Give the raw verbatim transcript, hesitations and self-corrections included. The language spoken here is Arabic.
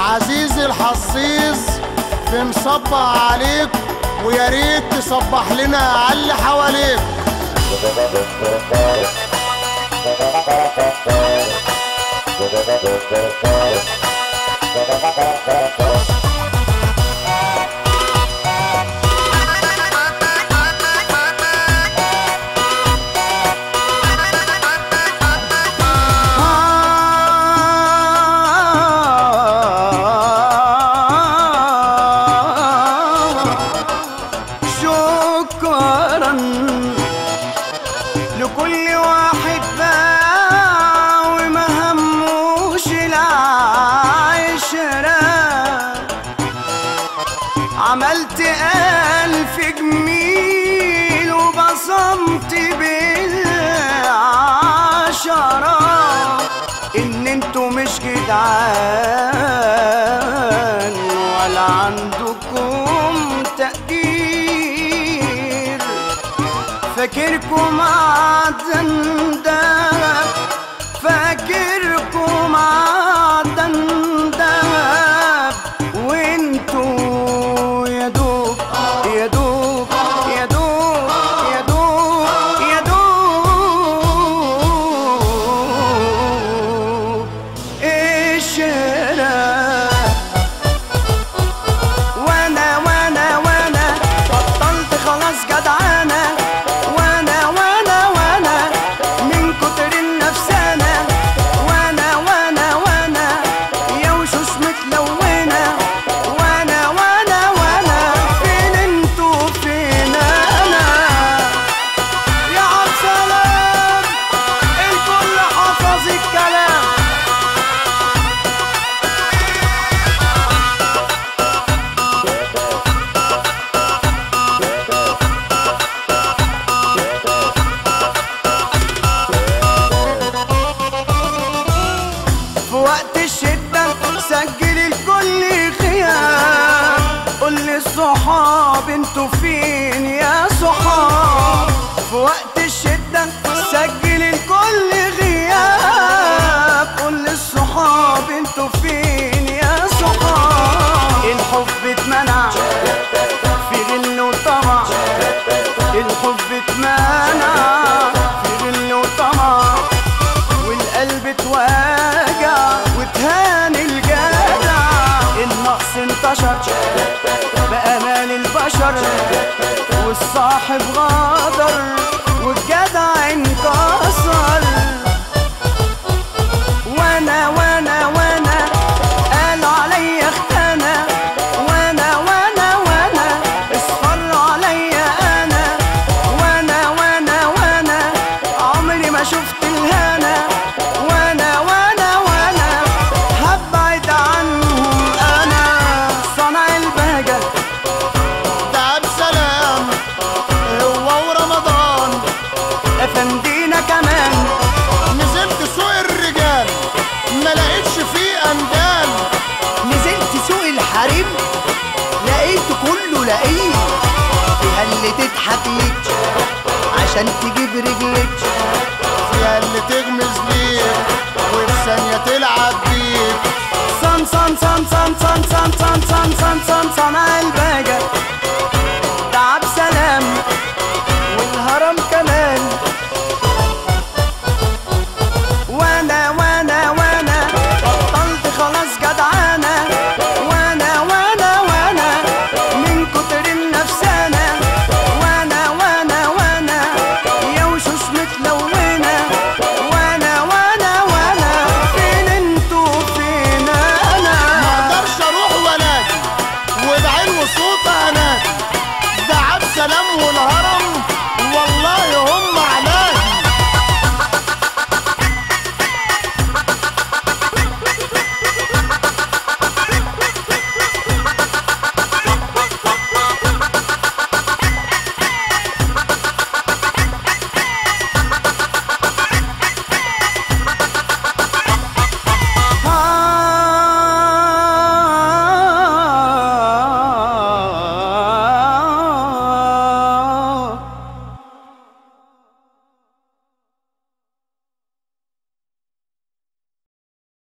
عزيزي الحظيظ في مصبح عليك، ويا ريت تصبح لنا على اللي حواليك. لكل واحد باع وما هموش العشرة، عملت ألف جميل وبصمت بالعشرة، إن انتوا مش جدعان ولا عندكم تقدير. فاكركم معدن دهب، فاكركم معدن دهب، وانتوا يا دوب يا دوب يا دوب يا دوب يا دوب الشراء. وانا وانا وانا بطلت خلاص جدعانة، وقت الشدة سجل الكل خيام. قول للصحاب انتوا فين يا صحاب. في وقت الشدة سجل الكل غياب. قول للصحاب انتوا فين يا صحاب. الحب اتمنع في غل وطمع، الحب اتمنع في غل وطمع، والقلب اتوجع وتهان الجدع. النقص انتشر بأمان البشر، والصاحب غدر والجدع انكسر. وانا وانا وانا قالوا عليا اختنا، وانا وانا وانا اصفر عليا انا، وانا وانا وانا عمري ما شفت الهنا، وانا وانا وانا هبعد عنهم انا. صنع البهجة ده بسلام هو ورمضان، افندينا كمان. نزلت سوق الرجال ما لقيتش فيه اندال، نزلت سوق الحريم لقيت كله لقيت. فيها اللي تضحك لك عشان تجيب رجلك، فيها اللي تغمز ليك وفي ثانية تلعب بيك. صن صن صن صن صن صن صن صن صن صن صنع البهجة